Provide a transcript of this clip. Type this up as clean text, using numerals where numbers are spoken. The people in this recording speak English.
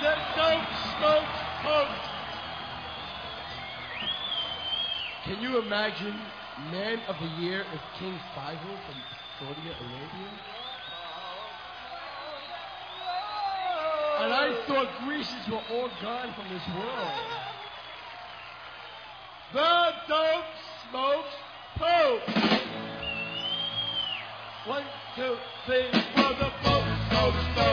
The Dope Smoke Pope. Can you imagine Man of the Year if King Faisal from Saudi Arabia? And I thought Grecians were all gone from this world. The Dope Smoke Pope. 1, 2, 3, for the Pope, Pope, Pope.